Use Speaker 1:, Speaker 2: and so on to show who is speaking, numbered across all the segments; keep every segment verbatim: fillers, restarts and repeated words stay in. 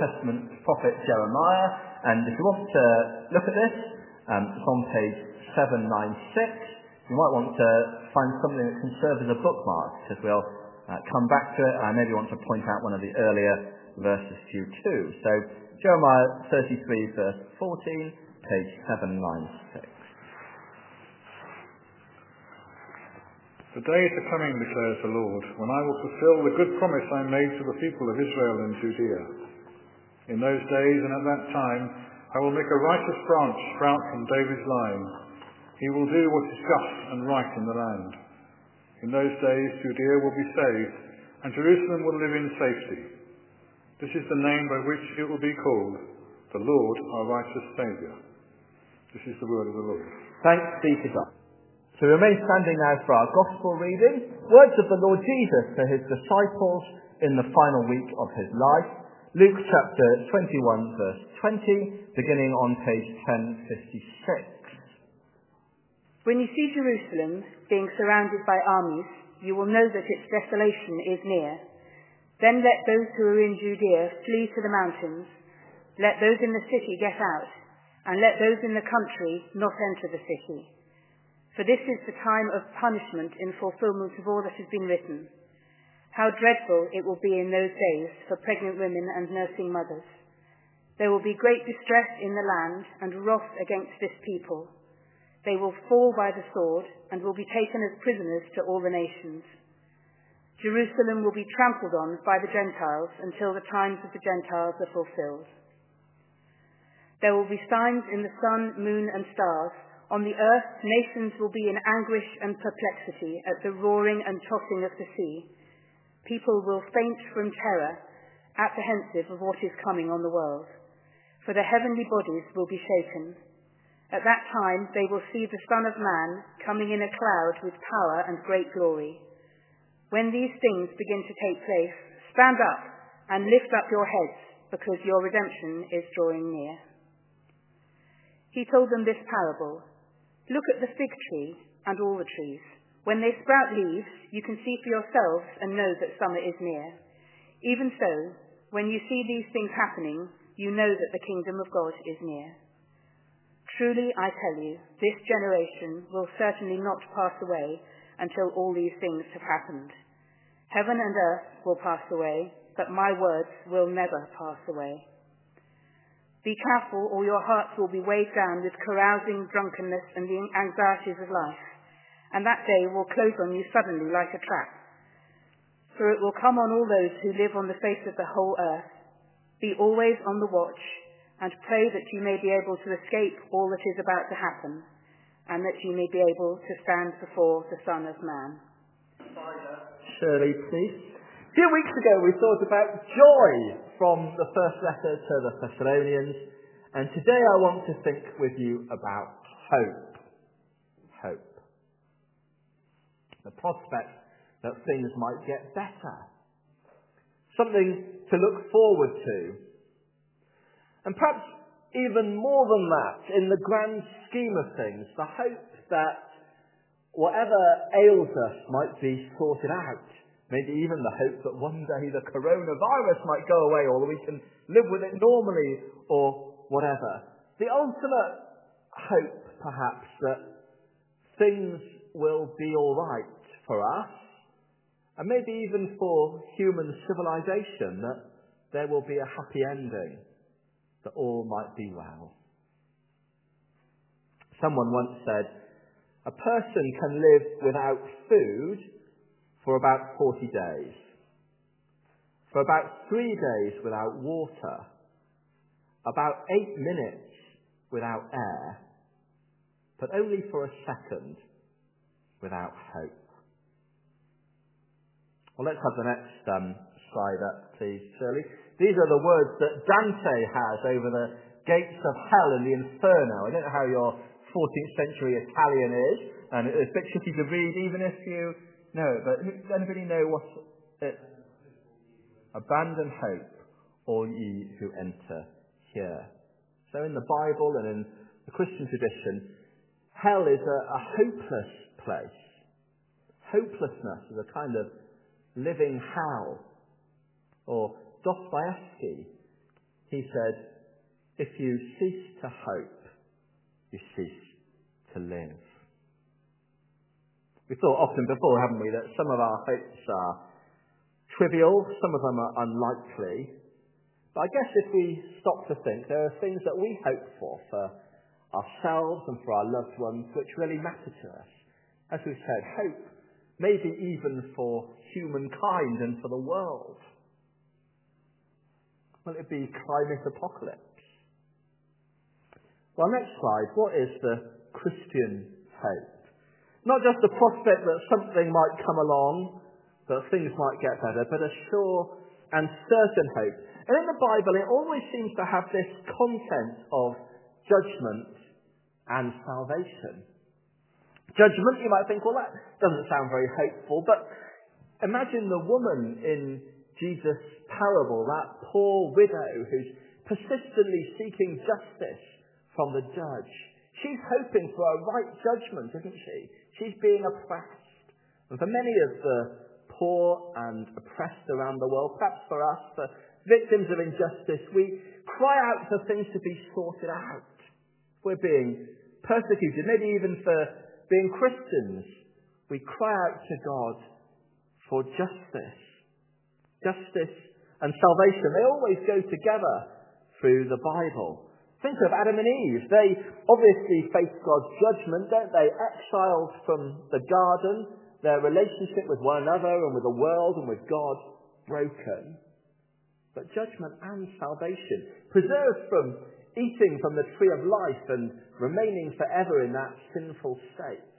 Speaker 1: Testament prophet Jeremiah, and if you want to look at this, um, it's on page seven ninety-six. You might want to find something that can serve as a bookmark, because we'll uh, come back to it, and I maybe want to point out one of the earlier verses to you too. So, Jeremiah thirty-three, verse fourteen, page seven ninety-six.
Speaker 2: The days are coming, declares the Lord, when I will fulfill the good promise I made to the people of Israel and Judea. In those days and at that time, I will make a righteous branch sprout from David's line. He will do what is just and right in the land. In those days, Judea will be saved, and Jerusalem will live in safety. This is the name by which it will be called, the Lord our righteous Saviour. This is the word of the Lord.
Speaker 1: Thanks be to God. So we remain standing now for our Gospel reading, words of the Lord Jesus to his disciples in the final week of his life, Luke chapter twenty-one, verse twenty, beginning on page ten fifty-six.
Speaker 3: When you see Jerusalem being surrounded by armies, you will know that its desolation is near. Then let those who are in Judea flee to the mountains, let those in the city get out, and let those in the country not enter the city. For this is the time of punishment in fulfillment of all that has been written. How dreadful it will be in those days for pregnant women and nursing mothers. There will be great distress in the land and wrath against this people. They will fall by the sword and will be taken as prisoners to all the nations. Jerusalem will be trampled on by the Gentiles until the times of the Gentiles are fulfilled. There will be signs in the sun, moon, and stars. On the earth, nations will be in anguish and perplexity at the roaring and tossing of the sea. People will faint from terror, apprehensive of what is coming on the world. For the heavenly bodies will be shaken. At that time they will see the Son of Man coming in a cloud with power and great glory. When these things begin to take place, stand up and lift up your heads, because your redemption is drawing near. He told them this parable. Look at the fig tree and all the trees. When they sprout leaves, you can see for yourselves and know that summer is near. Even so, when you see these things happening, you know that the kingdom of God is near. Truly, I tell you, this generation will certainly not pass away until all these things have happened. Heaven and earth will pass away, but my words will never pass away. Be careful, or your hearts will be weighed down with carousing, drunkenness, and the anxieties of life, and that day will close on you suddenly like a trap. For it will come on all those who live on the face of the whole earth. Be always on the watch, and pray that you may be able to escape all that is about to happen, and that you may be able to stand before the Son of Man.
Speaker 1: Shirley, please. A few weeks ago we thought about joy from the first letter to the Thessalonians, and today I want to think with you about hope. Hope. The prospect that things might get better. Something to look forward to. And perhaps even more than that, in the grand scheme of things, the hope that whatever ails us might be sorted out. Maybe even the hope that one day the coronavirus might go away, or that we can live with it normally, or whatever. The ultimate hope, perhaps, that things will be all right for us, and maybe even for human civilization, that there will be a happy ending, that all might be well. Someone once said, a person can live without food for about forty days, for about three days without water, about eight minutes without air, but only for a second without hope. Well, let's have the next um, slide up, please, Shirley. These are the words that Dante has over the gates of hell in the Inferno. I don't know how your fourteenth century Italian is, and it's a bit tricky to read, even if you know it. But does anybody know what it? Abandon hope, all ye who enter here. So in the Bible and in the Christian tradition, hell is a, a hopeless place. Hopelessness is a kind of living hell. Or Dostoevsky He said, if you cease to hope, you cease to live. We've thought often before, haven't we, that some of our hopes are trivial, some of them are unlikely. But I guess if we stop to think, there are things that we hope for, for ourselves and for our loved ones, which really matter to us. As we've said, hope maybe even for humankind and for the world. Will it be climate apocalypse? Well, next slide. What is the Christian hope? Not just the prospect that something might come along, that things might get better, but a sure and certain hope. And in the Bible, it always seems to have this content of judgment and salvation. Judgment, you might think, well, that doesn't sound very hopeful, but imagine the woman in Jesus' parable, that poor widow who's persistently seeking justice from the judge. She's hoping for a right judgment, isn't she? She's being oppressed. And for many of the poor and oppressed around the world, perhaps for us, for victims of injustice, we cry out for things to be sorted out. We're being persecuted, maybe even for being Christians. We cry out to God for justice. Justice and salvation, they always go together through the Bible. Think of Adam and Eve. They obviously faced God's judgment, don't they? Exiled from the garden, their relationship with one another and with the world and with God broken. But judgment and salvation, preserved from eating from the tree of life and remaining forever in that sinful state.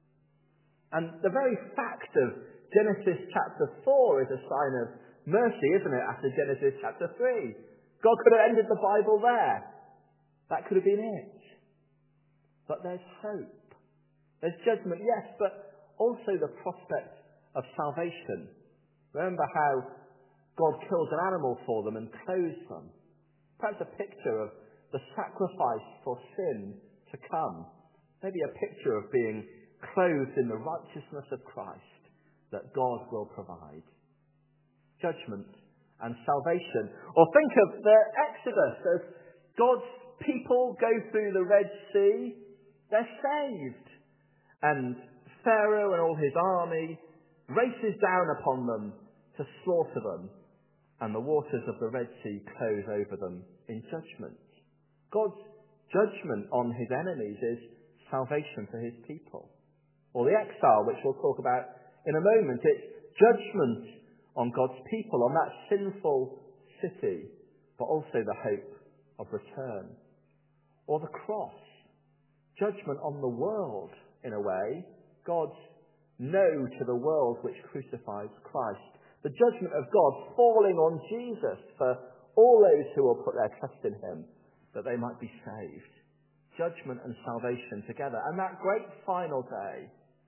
Speaker 1: And the very fact of Genesis chapter four is a sign of mercy, isn't it, after Genesis chapter three? God could have ended the Bible there. That could have been it. But there's hope. There's judgment, yes, but also the prospect of salvation. Remember how God kills an animal for them and clothes them. Perhaps a picture of the sacrifice for sin to come. Maybe a picture of being clothed in the righteousness of Christ that God will provide. Judgment and salvation. Or think of the Exodus as God's people go through the Red Sea. They're saved. And Pharaoh and all his army races down upon them to slaughter them. And the waters of the Red Sea close over them in judgment. God's judgment on his enemies is salvation for his people. Or the exile, which we'll talk about in a moment. It's judgment on God's people, on that sinful city, but also the hope of return. Or the cross, judgment on the world, in a way. God's no to the world which crucifies Christ. The judgment of God falling on Jesus for all those who will put their trust in him, that they might be saved. Judgment and salvation together. And that great final day,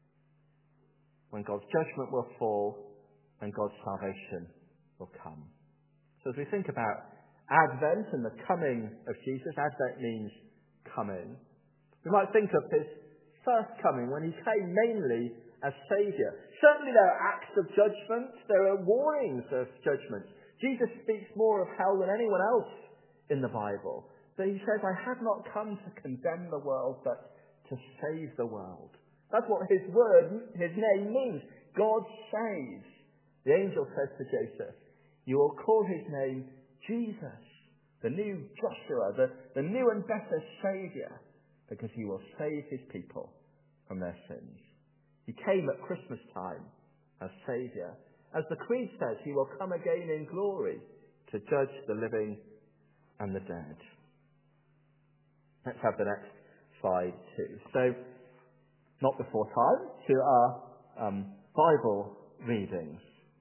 Speaker 1: when God's judgment will fall and God's salvation will come. So as we think about Advent and the coming of Jesus, Advent means coming. We might think of his first coming when he came mainly as Saviour. Certainly there are acts of judgment, there are warnings of judgment. Jesus speaks more of hell than anyone else in the Bible. But he says, I have not come to condemn the world, but to save the world. That's what his word, his name means. God saves. The angel says to Joseph, you will call his name Jesus, the new Joshua, the, the new and better Saviour, because he will save his people from their sins. He came at Christmas time as Saviour. As the Creed says, he will come again in glory to judge the living and the dead. Let's have the next slide too. So, not before time, to our um, Bible readings.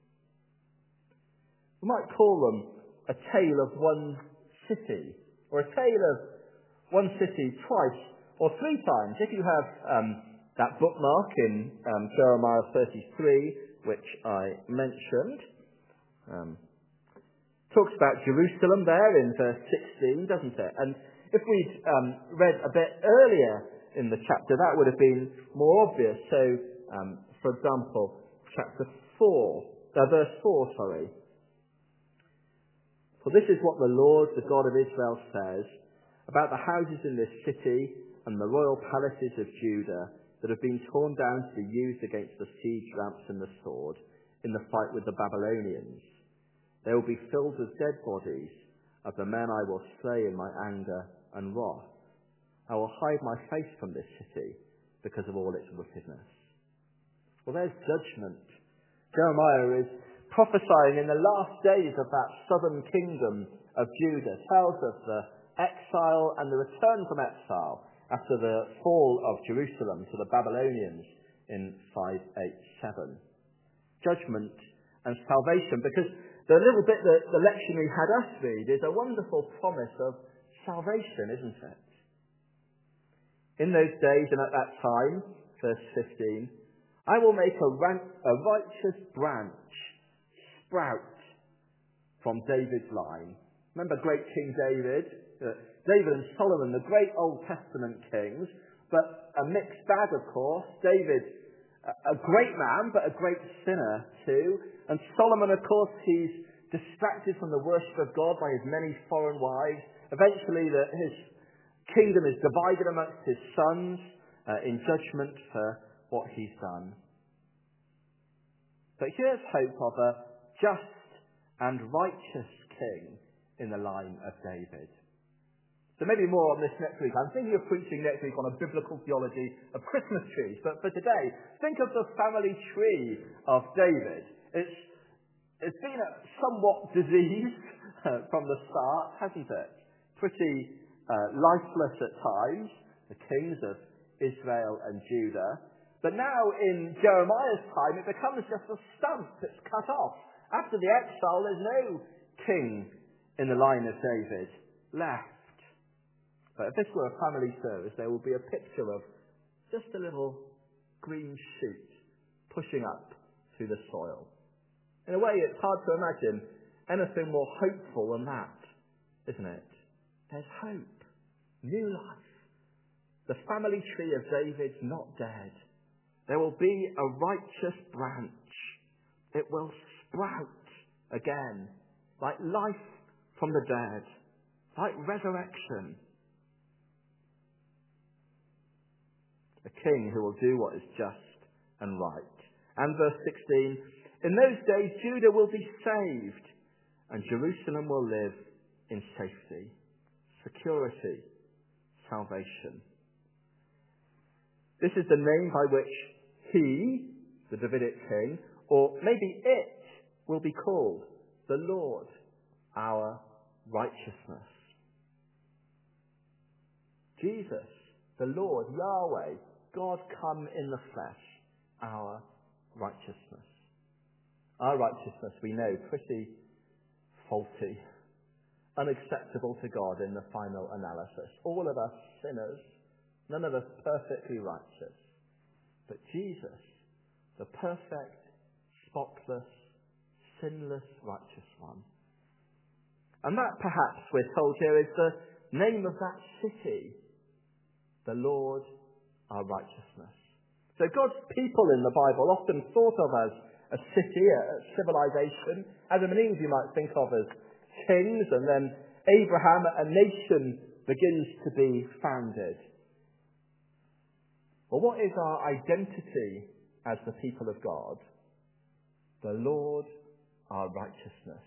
Speaker 1: We might call them a tale of one city, or a tale of one city twice or three times. If you have um, that bookmark in um, Jeremiah thirty-three, which I mentioned, um, talks about Jerusalem there in verse sixteen, doesn't it? And if we'd um, read a bit earlier in the chapter, that would have been more obvious. So, um, for example, chapter four, uh, verse four, sorry. For this is what the Lord, the God of Israel, says about the houses in this city and the royal palaces of Judah that have been torn down to be used against the siege ramps and the sword in the fight with the Babylonians. They will be filled with dead bodies of the men I will slay in my anger and wrath. I will hide my face from this city because of all its wickedness. Well, there's judgment. Jeremiah is prophesying in the last days of that southern kingdom of Judah, tells of the exile and the return from exile after the fall of Jerusalem to the Babylonians in five eighty-seven. Judgment and salvation, because the little bit that the lectionary had us read is a wonderful promise of salvation, isn't it? In those days and at that time, verse fifteen, I will make a, rank, a righteous branch sprout from David's line. Remember great King David? Uh, David and Solomon, the great Old Testament kings, but a mixed bag, of course. David, a, a great man, but a great sinner too. And Solomon, of course, he's distracted from the worship of God by his many foreign wives. Eventually, the, his kingdom is divided amongst his sons uh, in judgment for what he's done. But here's hope of a just and righteous king in the line of David. So maybe more on this next week. I'm thinking of preaching next week on a biblical theology of Christmas trees. But for today, think of the family tree of David. It's, it's been a somewhat diseased uh, from the start, hasn't it? Pretty uh, lifeless at times, the kings of Israel and Judah. But now in Jeremiah's time, it becomes just a stump that's cut off. After the exile, there's no king in the line of David left. But if this were a family service, there would be a picture of just a little green shoot pushing up through the soil. In a way, it's hard to imagine anything more hopeful than that, isn't it? There's hope, new life. The family tree of David's not dead. There will be a righteous branch. It will sprout again, like life from the dead, like resurrection. A king who will do what is just and right. And verse sixteen, in those days Judah will be saved, and Jerusalem will live in safety, security, salvation. This is the name by which he, the Davidic king, or maybe it, will be called the Lord, our righteousness. Jesus, the Lord, Yahweh, God come in the flesh, our righteousness. Our righteousness, we know, pretty faulty, unacceptable to God in the final analysis. All of us sinners, none of us perfectly righteous. But Jesus, the perfect, spotless, sinless, righteous one. And that, perhaps, we're told here, is the name of that city, the Lord, our righteousness. So God's people in the Bible often thought of as a city, a civilization. Adam and Eve you might think of as kings, and then Abraham, a nation begins to be founded. Well, what is our identity as the people of God? The Lord, our righteousness.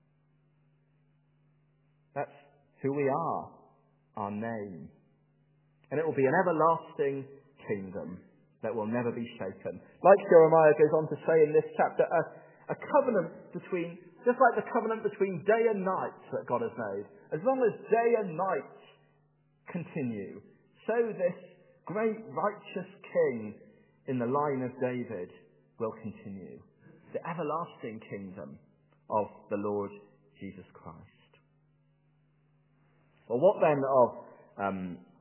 Speaker 1: That's who we are, our name. And it will be an everlasting kingdom that will never be shaken. Like Jeremiah goes on to say in this chapter, a, a covenant between, just like the covenant between day and night that God has made. As long as day and night continue, so this great righteous king in the line of David will continue. The everlasting kingdom of the Lord Jesus Christ. Well, what then of um,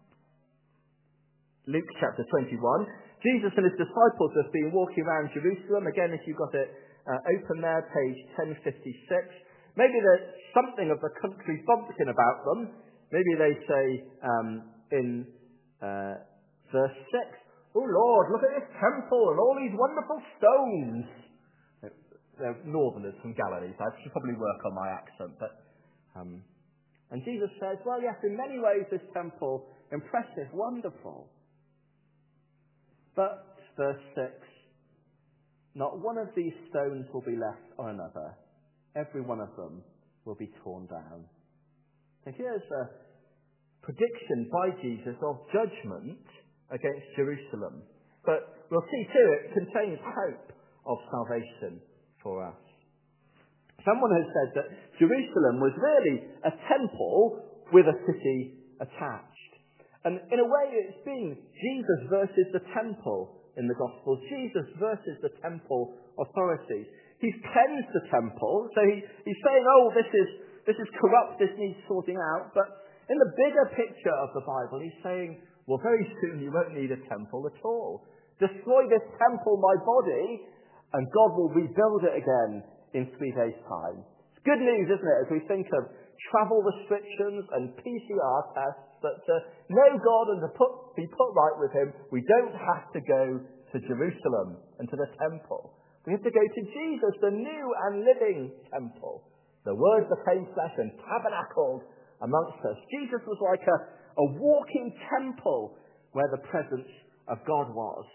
Speaker 1: Luke chapter twenty-one? Jesus and his disciples have been walking around Jerusalem. Again, if you've got it uh, open there, page ten fifty-six. Maybe there's something of the country bumpkin about them. Maybe they say um, in uh, verse six, "Oh Lord, look at this temple and all these wonderful stones." They're northerners from Galilee, so I should probably work on my accent, but Um, and Jesus says, well, yes, in many ways this temple, impressive, wonderful. But, verse six, not one of these stones will be left on another. Every one of them will be torn down. So here's a prediction by Jesus of judgment against Jerusalem. But we'll see too, it contains hope of salvation for us. Someone has said that Jerusalem was really a temple with a city attached. And in a way it's been Jesus versus the temple in the Gospels. Jesus versus the temple authorities. He's cleansed the temple, so he, he's saying, oh, this is, this is corrupt, this needs sorting out. But in the bigger picture of the Bible, he's saying, well, very soon you won't need a temple at all. Destroy this temple, my body, and God will rebuild it again in three days' time. It's good news, isn't it, as we think of travel restrictions and P C R tests, that to know God and to put, be put right with him, we don't have to go to Jerusalem and to the temple. We have to go to Jesus, the new and living temple. The Word became flesh and tabernacled amongst us. Jesus was like a, a walking temple where the presence of God was.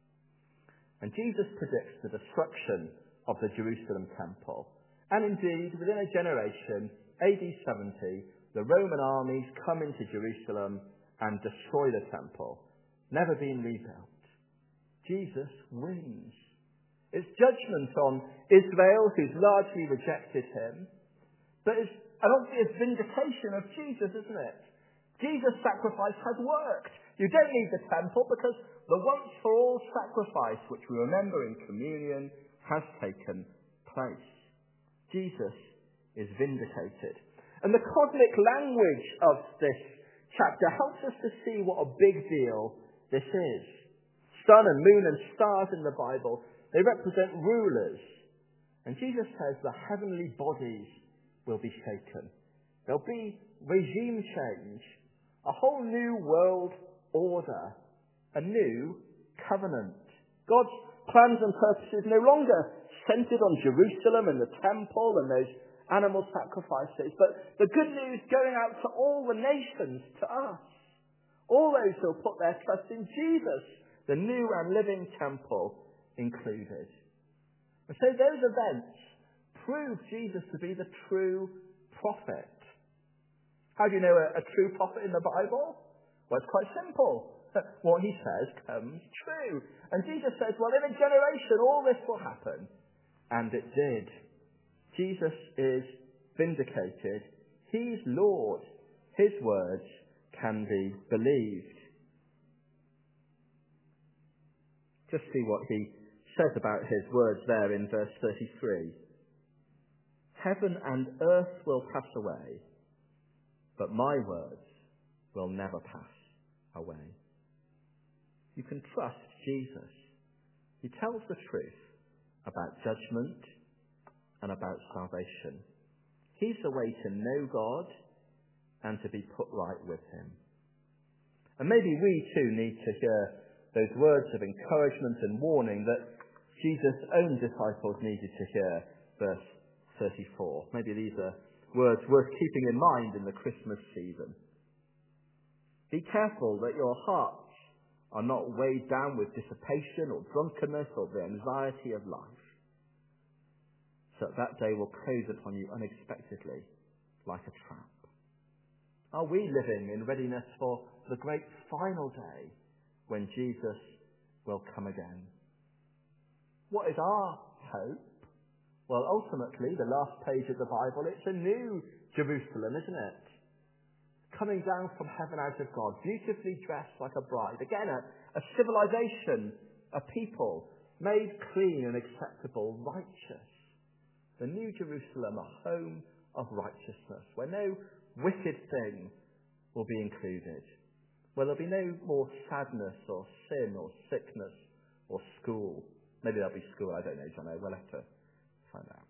Speaker 1: And Jesus predicts the destruction of the Jerusalem temple. And indeed, within a generation, A D seventy, the Roman armies come into Jerusalem and destroy the temple, never being rebuilt. Jesus wins. It's judgment on Israel, who's largely rejected him, but it's an obvious vindication of Jesus, isn't it? Jesus' sacrifice has worked. You don't need the temple because the once-for-all sacrifice, which we remember in communion, has taken place. Jesus is vindicated. And the cosmic language of this chapter helps us to see what a big deal this is. Sun and moon and stars in the Bible, they represent rulers. And Jesus says the heavenly bodies will be shaken. There'll be regime change, a whole new world order, a new covenant. God's plans and purposes no longer centered on Jerusalem and the temple and those animal sacrifices, but the good news going out to all the nations, to us. All those who will put their trust in Jesus, the new and living temple included. And so those events prove Jesus to be the true prophet. How do you know a, a true prophet in the Bible? Well, it's quite simple. What he says comes true. And Jesus says, well, in a generation all this will happen. And it did. Jesus is vindicated. He's Lord. His words can be believed. Just see what he says about his words there in verse thirty-three. Heaven and earth will pass away, but my words will never pass away. You can trust Jesus. He tells the truth about judgment and about salvation. He's the way to know God and to be put right with him. And maybe we too need to hear those words of encouragement and warning that Jesus' own disciples needed to hear, verse thirty-four. Maybe these are words worth keeping in mind in the Christmas season. Be careful that your hearts are not weighed down with dissipation or drunkenness or the anxiety of life, so that that day will close upon you unexpectedly like a trap. Are we living in readiness for the great final day when Jesus will come again? What is our hope? Well, ultimately, the last page of the Bible, it's a new Jerusalem, isn't it? Coming down from heaven out of God, beautifully dressed like a bride. Again, a, a civilization, a people, made clean and acceptable, righteous. The new Jerusalem, a home of righteousness, where no wicked thing will be included. Where there'll be no more sadness or sin or sickness or school. Maybe there'll be school, I don't know, John. We'll have to find out.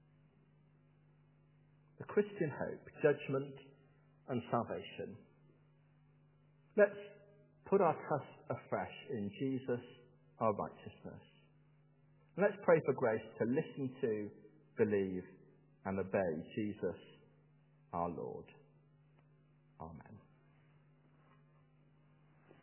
Speaker 1: The Christian hope, judgment and salvation. Let's put our trust afresh in Jesus, our righteousness. And let's pray for grace to listen to, believe and obey Jesus, our Lord.